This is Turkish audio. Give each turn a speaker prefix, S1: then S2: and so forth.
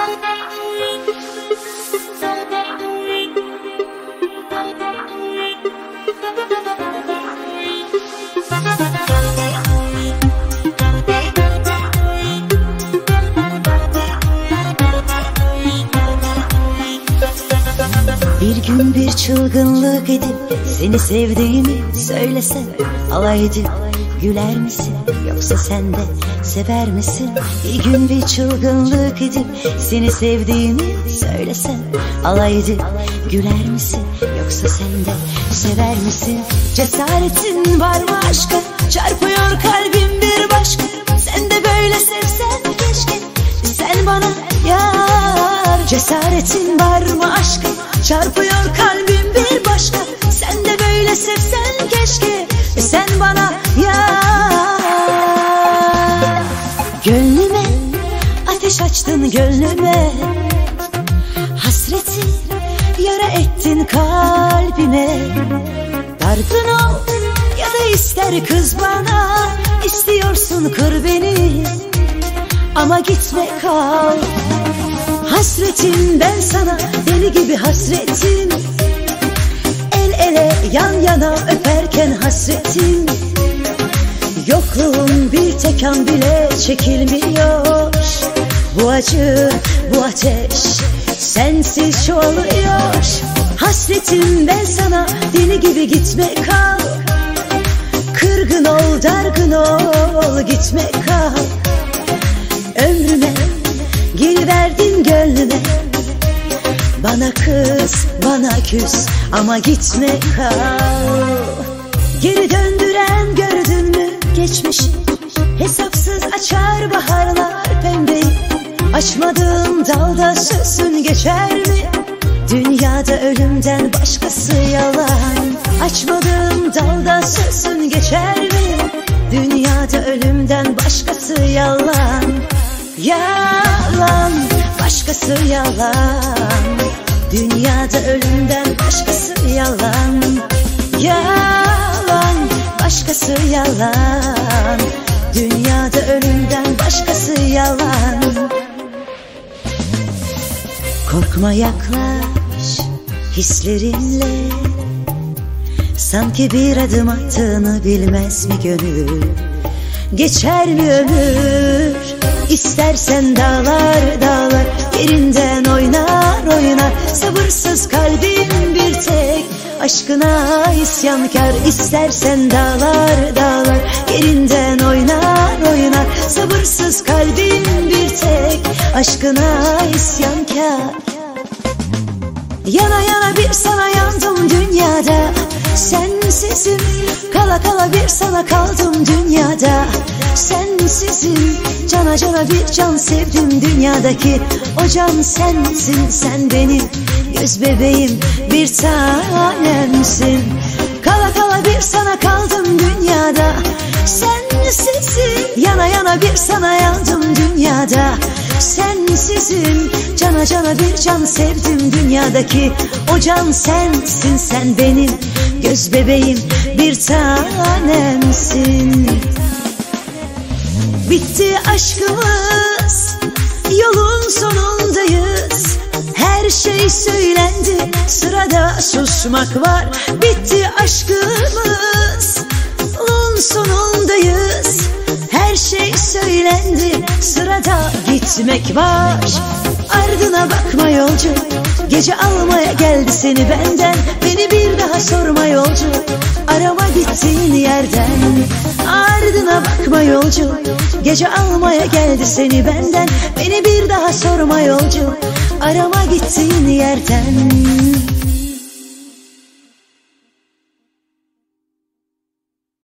S1: Bir gün bir çılgınlık edip seni sevdiğimi söylesem, alay edip güler misin, yoksa sen de sever misin? Bir gün bir çılgınlık edip seni sevdiğimi söylesem, alay edip güler misin, yoksa sen de sever misin? Cesaretin var mı aşka, çarpıyor kalbim bir başka. Sen de böyle sevsen keşke, sen bana yar. Cesaretin var mı aşka, çarpıyor kalbim bir başka. Sen de böyle sevsen keşke, sen bana yar. Gönlüme ateş açtın, gönlüme hasreti yara ettin kalbime. Dargın ol ya da ister kız bana, istiyorsun kır beni ama gitme kal. Hasretim ben sana, deli gibi hasretim. El ele yan yana öperken hasretim. Yokluğun bir tek an bile çekilmiyor. Bu acı, bu ateş sensiz çoğalıyor. Hasretim ben sana, deli gibi gitme kal. Kırgın ol, dargın ol, gitme kal. Ömrüme giriverdin, gönlüme. Bana kız, bana küs ama gitme kal. Geri döndüren gördün mü geçmişi? Hesapsız açar baharlar pembeyi. Açmadığım dalda sözün geçer mi? Dünyada ölümden başkası yalan. Açmadığım dalda sözün geçer mi? Dünyada ölümden başkası yalan. Yalan, başkası yalan. Dünyada ölümden başkası yalan. Yalan, başkası yalan. Dünyada ölümden başkası yalan. Korkma, yaklaş hislerinle. Sanki bir adım attığını bilmez mi gönül? Geçer mi ömür? İstersen dağlar dağlar yerinden oynar oynar. Sabırsız kalbim bir tek aşkına isyankar. İstersen dağlar dağlar yerinden oynar oynar. Sabırsız kalbim bir tek aşkına isyankar. Yana yana bir sana yandım dünyada. Sensizim, kala kala bir sana kaldım dünyada. Sensizim, cana cana bir can sevdim dünyadaki. O can sensin, sen benim göz bebeğim, bir tanemsin. Kala kala bir sana kaldım dünyada. Sensizim, yana yana bir sana yandım dünyada. Sensizim, cana cana bir can sevdim dünyadaki. O can sensin, sen benim göz bebeğim, bir tanemsin. Bitti aşkımız, yolun sonundayız. Her şey söylendi, sırada susmak var. Bitti aşkımız, yolun sonundayız. Her şey söylendi, sırada gitmek var. Ardına bakma yolcu, gece almaya geldi seni benden. Beni bir daha sorma yolcu, arama gittiğin yerden. Ardına bakma yolcu, gece almaya geldi seni benden. Beni bir daha sorma yolcu, arama gittiğin yerden.